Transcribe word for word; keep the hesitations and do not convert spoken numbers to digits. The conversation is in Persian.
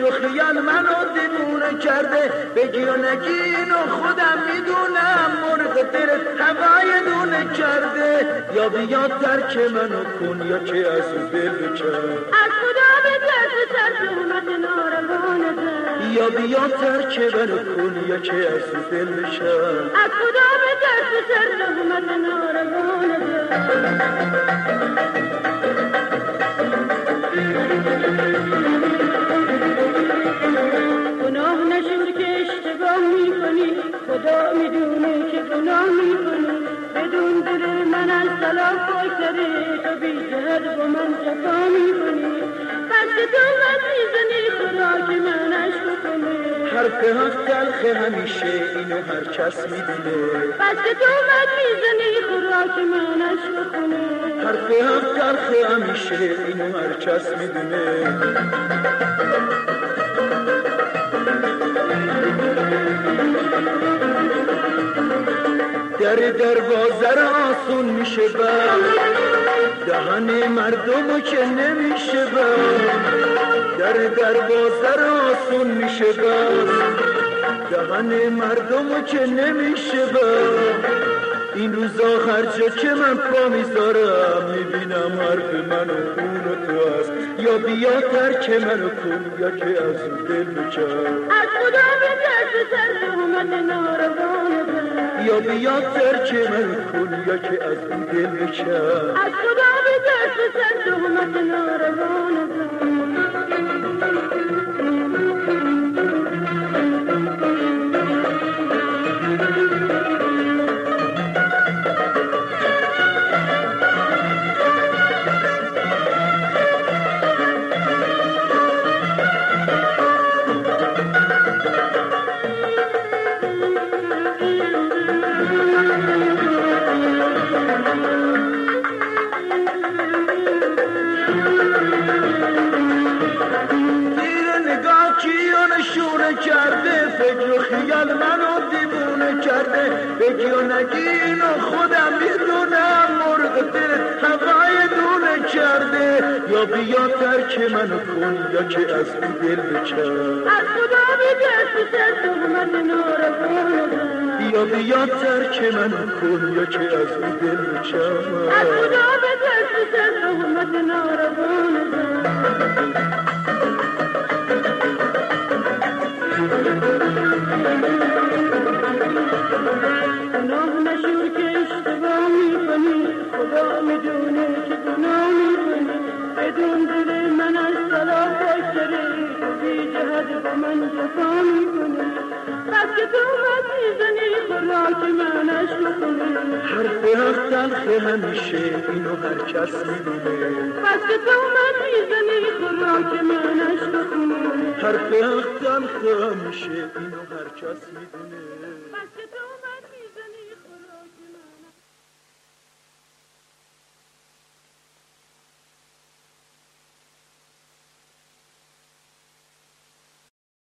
و خیال منو دیوونه کرده، بگی و نگی اینو خودم میدونم، مرغ دلت هوای دونه کرده. یا بیا ترک منو کن یا که از دل بچر، از خدا بترس سر تهمت ناروانه ده. یا بیا ترک منو کن یا که از دل بچر، از خدا بترس سر تهمت ناروانه ده. گناه نشور که اشتباه میکنی، خدا میدونه که گناه میکنی. بدون دل من از سلام پاکتره، تو بی جهت با من جفا میکنی. پس که تو من میزنی خوراک من عشق کنی. حرف حق تلخ همیشه اینو هر کس میدونه، پس که تو من میزنی خوراک من عشق کنی. حرف حق تلخ همیشه اینو هر کس میدونه. در دروازه را آسون میشه بر، دهن مردمو که نمیشه بر. در دروازه را آسون میشه بر، دهن مردمو که نمیشه بر. این روزا هر جا که من پا میذارم میبینم حرف من و خون و تو هست. یا بیا ترک منو کن یا که از دل بچر، از خدا بترس سر تهمت ناروانه ده. یا بیا ترک منو کن یا که از دل بچر، از خدا بترس سر تهمت ناروانه ده. کرده، فکر و خیال منو دیوونه کرده، بگی و نگی اینو خودم میدونم، مرغ دلت هوای دونه کرده. یا بیا ترک منو کن یا که از این دل بچر، از خدا بترس سر تهمت ناروانه ده. یا بیا ترک منو کن یا که از این دل بچر، از خدا بترس سر تهمت ناروانه ده. گناه نشور که اشتباه میکنی، خدا میدونه که گناه میکنی. بدون دل من از سلام پاکتره، تو بی جهت با من جفا میکنی. پس که تو من میزنی خوراک من عشق کنی. حرف حق تلخ همیشه اینو هر کس میدونه، پس که تو من میزنی خوراک من عشق کنی. حرف حق تلخ همیشه اینو هر کس میدونه.